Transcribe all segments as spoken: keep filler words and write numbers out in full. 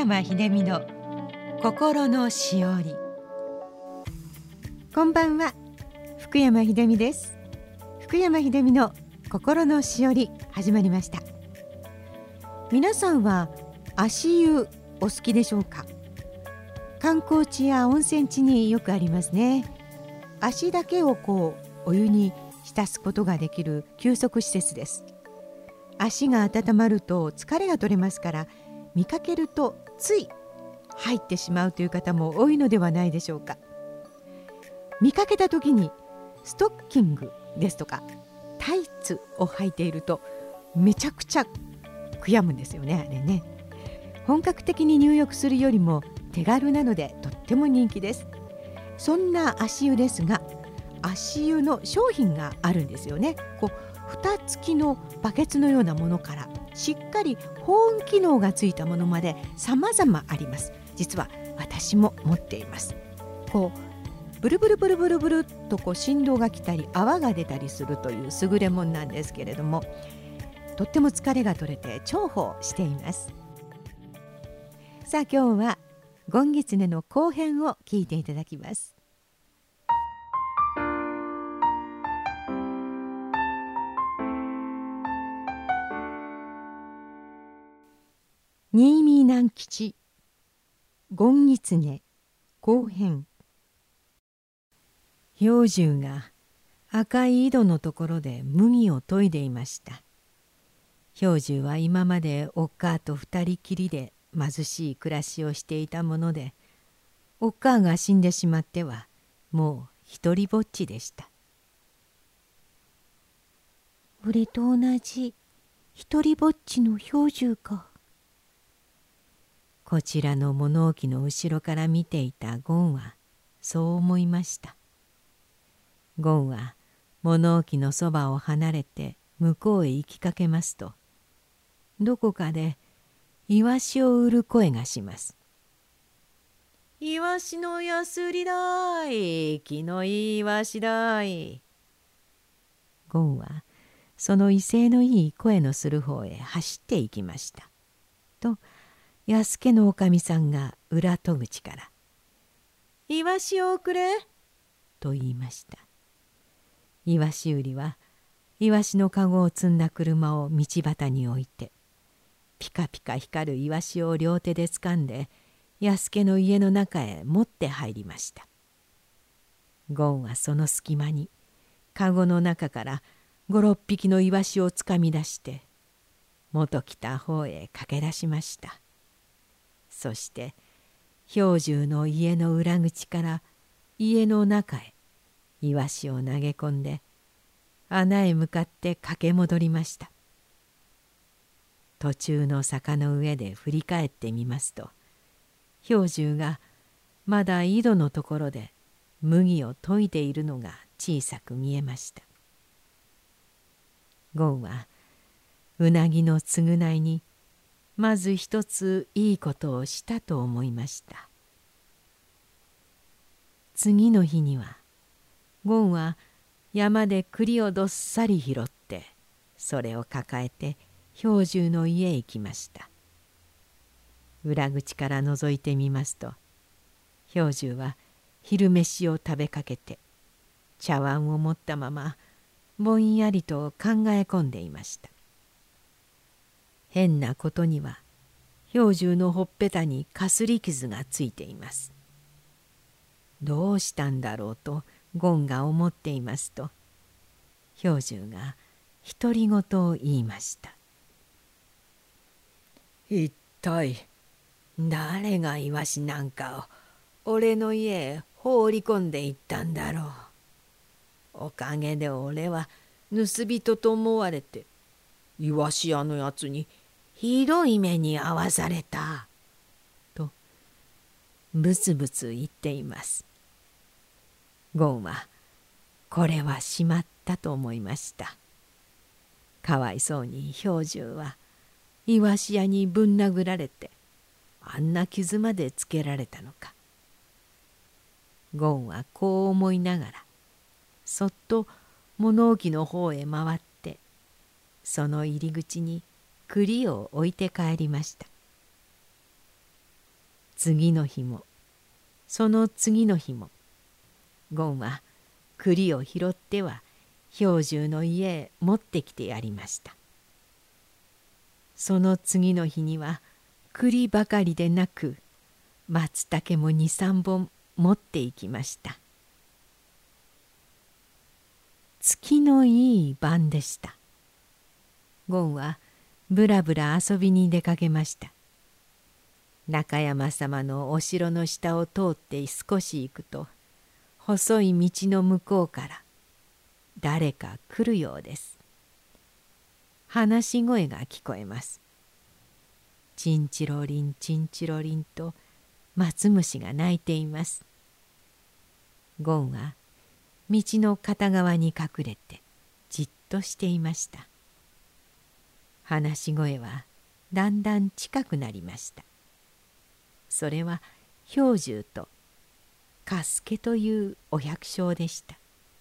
山秀美の心のしおり。こんばんは、福山秀美です。福山秀美の心のしおり始まりました。皆さんは足湯お好きでしょうか？観光地や温泉地によくありますね。足だけをこうお湯に浸すことができる休息施設です。足が温まると疲れが取れますから、見かけるとつい入ってしまうという方も多いのではないでしょうか。見かけた時にストッキングですとかタイツを履いているとめちゃくちゃ悔やむんですよね。あれね、本格的に入浴するよりも手軽なのでとっても人気です。そんな足湯ですが、足湯の商品があるんですよね。こう蓋付きのバケツのようなものからしっかり保温機能がついたものまで様々あります。実は私も持っています。こうブルブルブルブルブルっとこう振動が来たり泡が出たりするという優れもんなんですけれども、とっても疲れが取れて重宝しています。さあ今日はゴンギツネの後編を聞いていただきます。新見南吉ゴンギツネ後編。兵十が赤い井戸のところで麦を研いでいました。兵十は今までおっかあと二人きりで貧しい暮らしをしていたもので、おっかあが死んでしまってはもう一りぼっちでした。俺と同じ一りぼっちの兵十か。こちらの物置の後ろから見ていたゴンはそう思いました。ゴンは物置のそばを離れて向こうへ行きかけますと、どこかでイワシを売る声がします。イワシのやすりだい、気のいいイワシだい。ゴンはその威勢のいい声のする方へ走っていきました。と安家のおかみさんが裏戸口から「イワシをくれ」と言いました。イワシ売りはイワシのかごを積んだ車を道端に置いて、ピカピカ光るイワシを両手でつかんで安家の家の中へ持って入りました。ゴンはその隙間にかごの中から五六匹のイワシをつかみ出して元来た方へ駆け出しました。そして兵十の家の裏口から家の中へイワシを投げ込んで穴へ向かって駆け戻りました。途中の坂の上で振り返ってみますと、兵十がまだ井戸のところで麦を研いでいるのが小さく見えました。ゴンはうなぎの償いにまず一ついいことをしたと思いました。次の日にはゴンは山で栗をどっさり拾ってそれを抱えて兵十の家へ行きました。裏口から覗いてみますと、兵十は昼飯を食べかけて茶碗を持ったままぼんやりと考え込んでいました。変なことには兵十のほっぺたにかすり傷がついています。どうしたんだろうとゴンが思っていますと、兵十が独り言を言いました。一体誰がイワシなんかを俺の家へ放り込んでいったんだろう。おかげで俺は盗人と思われてイワシ屋のやつにひどい目に遭わされた」とブツブツ言っています。ゴンはこれはしまったと思いました。かわいそうに兵十はイワシ屋にぶん殴られてあんな傷までつけられたのか。ゴンはこう思いながらそっと物置の方へ回ってその入り口に栗を置いて帰りました。 次の日もその次の日もゴンは栗を拾っては兵十の家へ持ってきてやりました。その次の日には栗ばかりでなく松茸も二三本持っていきました。月のいい晩でした。ゴンはぶらぶら遊びに出かけました。中山様のお城の下を通って少し行くと、細い道の向こうから誰か来るようです。話し声が聞こえます。チンチロリンチンチロリンと松虫が鳴いています。ゴンは道の片側に隠れてじっとしていました。話し声はだんだん近くなりました。それは兵十と嘉助というお百姓でした。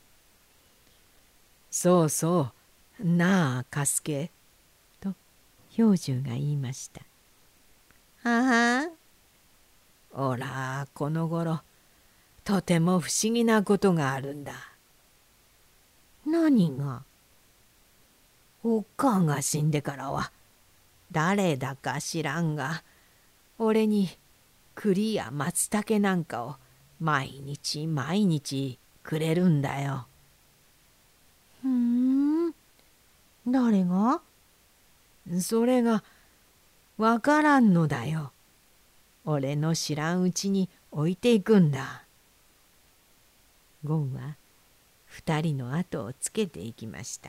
そうそうなあ嘉助と兵十が言いました。ははおらこのごろとても不思議なことがあるんだ。何が？おっかあが死んでからは誰だか知らんが俺に栗や松茸なんかを毎日毎日くれるんだよ。ふん、誰が？それがわからんのだよ。俺の知らんうちに置いていくんだ。ゴンは二人の後をつけていきました。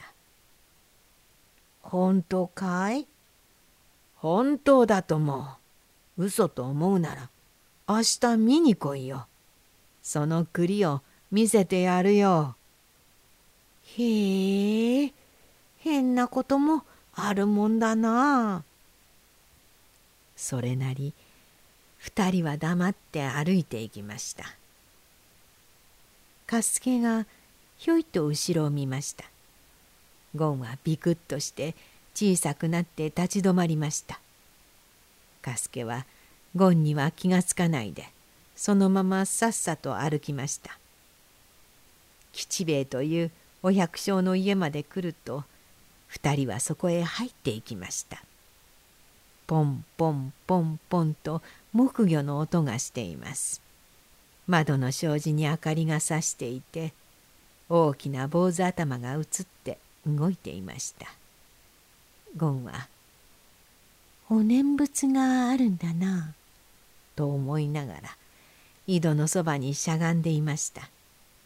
本当かい？本当だと思う。嘘と思うなら明日見に来いよ。その栗を見せてやるよ。へえ、変なこともあるもんだな。それなり二人は黙って歩いていきました。嘉助がひょいと後ろを見ました。ゴンはビクッとして小さくなって立ち止まりました。嘉助はゴンには気がつかないでそのままさっさと歩きました。吉兵衛というお百姓の家まで来ると二人はそこへ入っていきました。ポンポンポンポンと木魚の音がしています。窓の障子に明かりがさしていて大きな坊主頭が映って動いていました。ゴンは「お念仏があるんだな」と思いながら井戸のそばにしゃがんでいました。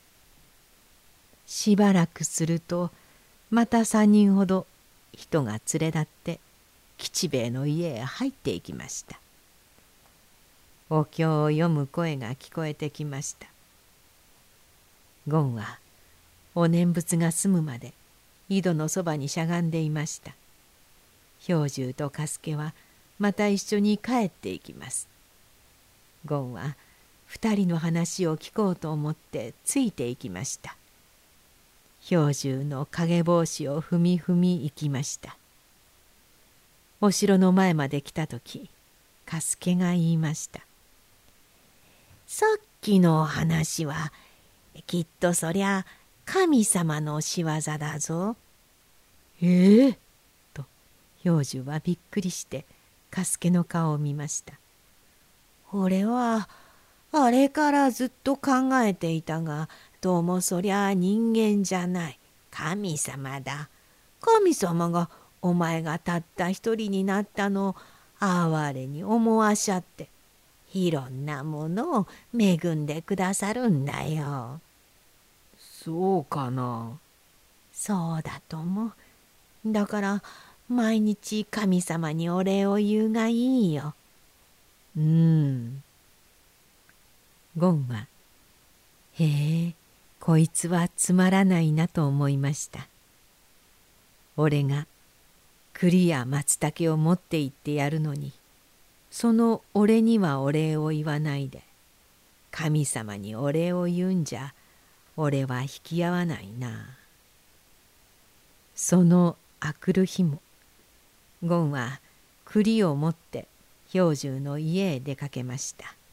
しばらくするとまた三人ほど人が連れ立って吉兵衛の家へ入っていきました。お経を読む声が聞こえてきました。ゴンはお念仏が済むまで井戸のそばにしゃがんでいました。兵十と嘉助はまた一緒に帰っていきます。ゴンは二人の話を聞こうと思ってついていきました。兵十の影帽子を踏み踏み行きました。お城の前まで来た時嘉助が言いました。さっきの話はきっとそりゃ神様の仕業だぞ。ええと兵十はびっくりして嘉助の顔を見ました。俺はあれからずっと考えていたがどうもそりゃ人間じゃない神様だ。神様がお前がたった一人になったのを哀れに思わしゃっていろんなものを恵んでくださるんだよ。そうかな。そうだと思う。だから毎日神様にお礼を言うがいいよ。うん。ゴンはへえこいつはつまらないなと思いました。俺が栗や松茸を持って行ってやるのにその俺にはお礼を言わないで神様にお礼を言うんじゃ俺は引き合わないな。そのあくる日もゴンは栗を持って兵十の家へ出かけました。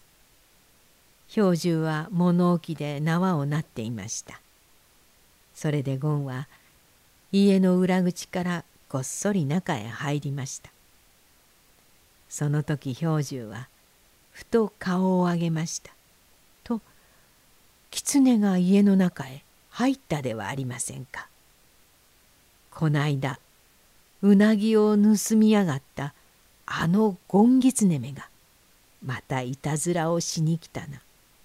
兵十は物置で縄をなっていました。それでゴンは家の裏口からこっそり中へ入りました。その時兵十はふと顔を上げました。と狐が家の中へ入ったではありませんか。こないだうなぎを盗みやがったあのゴンギツネめがまたいたずらをしに来たな。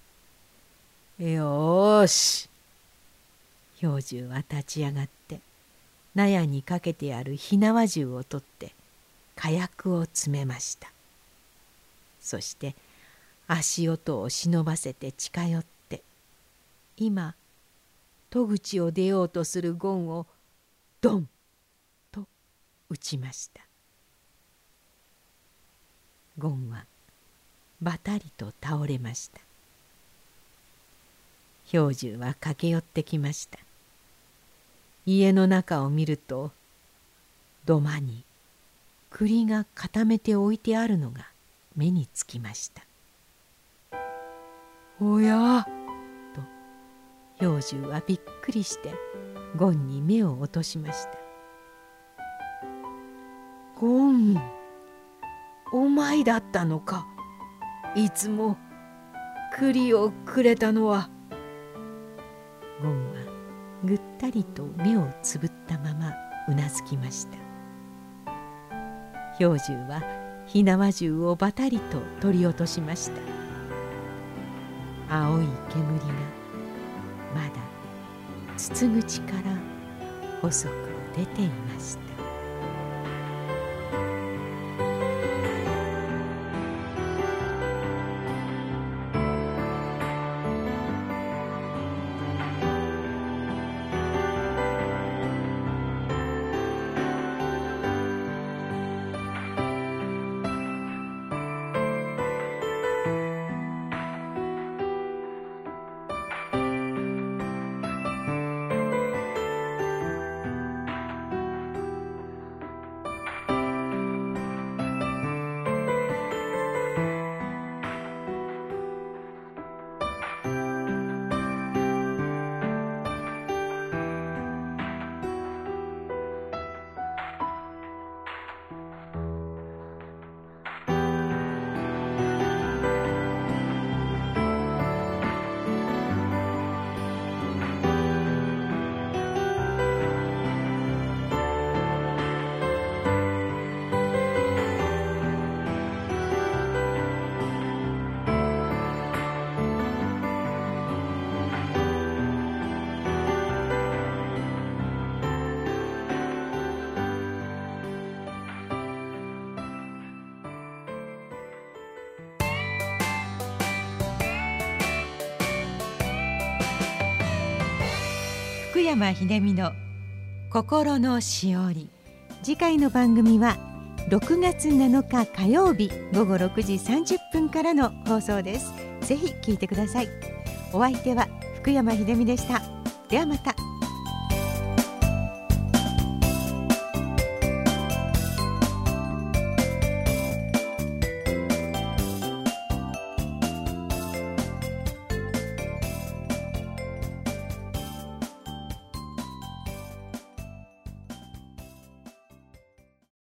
よーし。兵十は立ち上がって納屋にかけてある火縄銃を取って火薬を詰めました。そして足音を忍ばせて近寄って今戸口を出ようとするゴンをドンと撃ちました。ゴンはばたりと倒れました。兵十は駆け寄ってきました。家の中を見ると土間に栗が固めて置いてあるのが目につきました。おやと兵十はびっくりしてゴンに目を落としました。ゴン、お前だったのか。いつも栗をくれたのは。ゴンはぐったりと目をつぶったままうなずきました。兵十は火縄銃をばたりと取り落としました。青い煙がまだ筒口から細く出ていました。福山秀美の心のしおり。次回の番組はろくがつなのか火曜日ごごろくじさんじゅっぷんからの放送です。ぜひ聞いてください。お相手は福山秀美でした。ではまた。